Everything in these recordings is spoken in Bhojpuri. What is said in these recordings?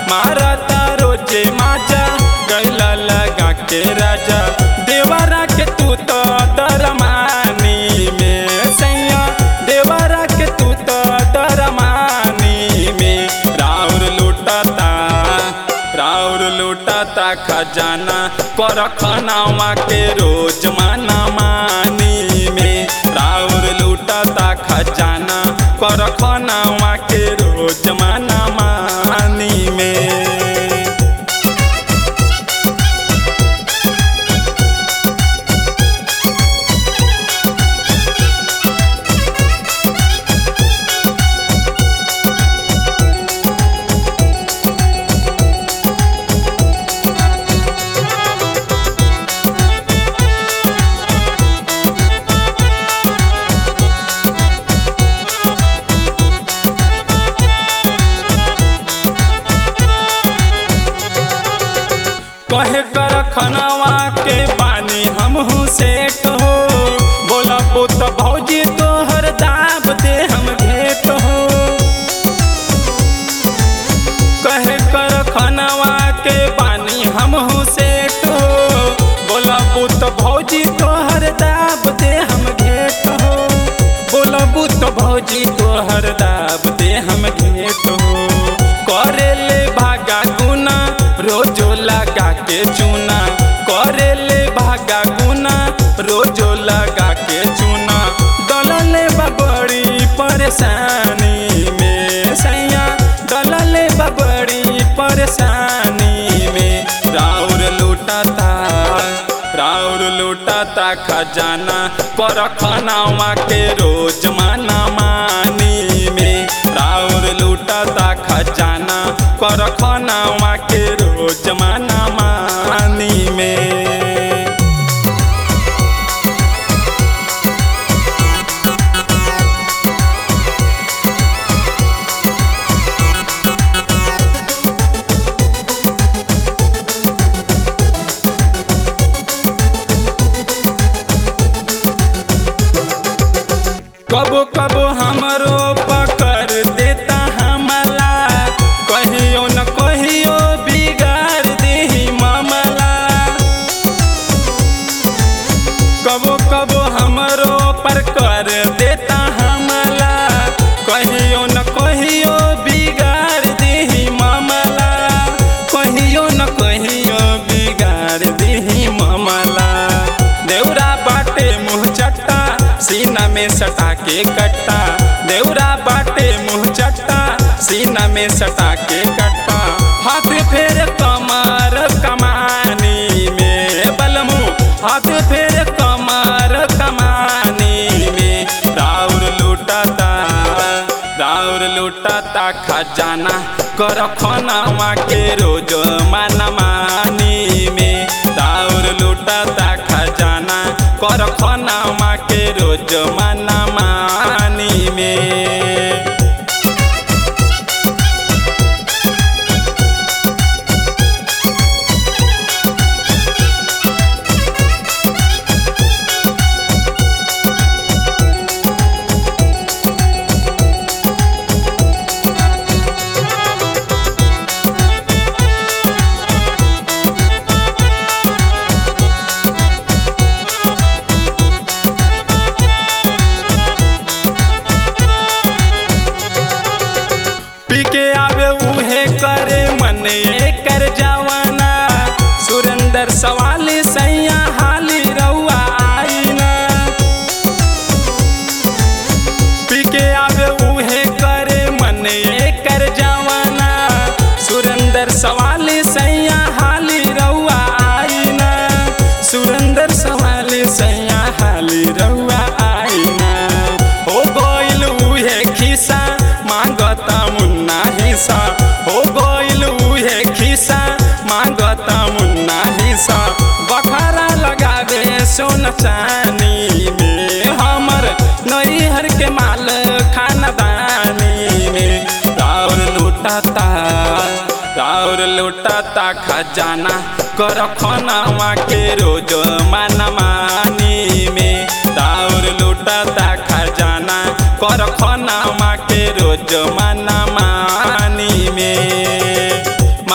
मारता रोजे माजा गैला लगा के राजा देवरा के तू तो दरमानी में सैया देवरा के तू तो दरमानी में राउर लूटता खजाना कर खनावा के रोज माना मानी में राउर लूटता खजाना कर खनावा के रोज माना मानी में। कहे कर खनावा के पानी हमहू सेठ हो बोला पुत भौजी तोहर दाब दे हम घेत हो। कहे कर खनावा के पानी हमहू सेठ हो बोला पुत भौजी तोहर दाब दे हम घेत हो। बोला पुत भौजी तोहर दाब दे हम घेत हो। करे ले भागा गुना रोजो लगा के चूना करे ले भागा गुना रोजो लगा के चूना दलले बड़ी परेशानी में सैया दलले बड़ी परेशानी में राउर लूटता खजाना कर खनावा के रोज माना मानी में राउर लूटता खजाना कर खनावा के रोज माना मानी में। कबो कबो हमरो पकड़ देता हमला कहियो न कहियो बिगाड़ देही मामला। कबो कबो हमरो पर कर देता हमला कहियो न कहियो बिगाड़ देही मामला कहियो न कहियो बिगाड़ देही मामला। देवरा बाटे मुँह चट्टा सीना में सटा के कट्टा देवरा बाटे मुँह चट्टा सीना में सटा के कट्टा हाथ फेर कमर कमानी में बलमू हाथ फेर कमर कमानी में राउर लूटता खजाना कर खनावा के रोज माना मानी में राउर लूटता खजाना कर खनावा के रोज माना मानी में। कर जवाना सुरेंद्र सवाली सैया हाली रउआ आईना पीके आवे उहे करे मन कर जवाना सुरेंद्र सवाली सैया हाली रउआ आईना सुरेंद्र सवाली सैया हाली रउआ आईना। हो गइल उहे खिसा मांगता मुन्ना हिस्सा हो गइल उहे खिसा मांगता मुन्ना हिस्सा बखारा लगावे सोन चानी में हमर नैहर के माल खानदानी में राउर लूटता खजाना कर खनावा के रोज माना मानी में राउर लूटता खजाना कर खनावा के रोज माना मानी में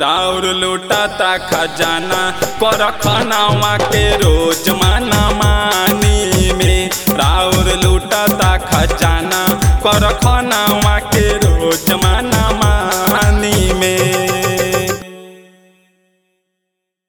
राउर लूटाता खजाना कर खनावा के रोज माना मानी में। राउर लूटाता खजाना कर खनावा के रोज माना मानी में।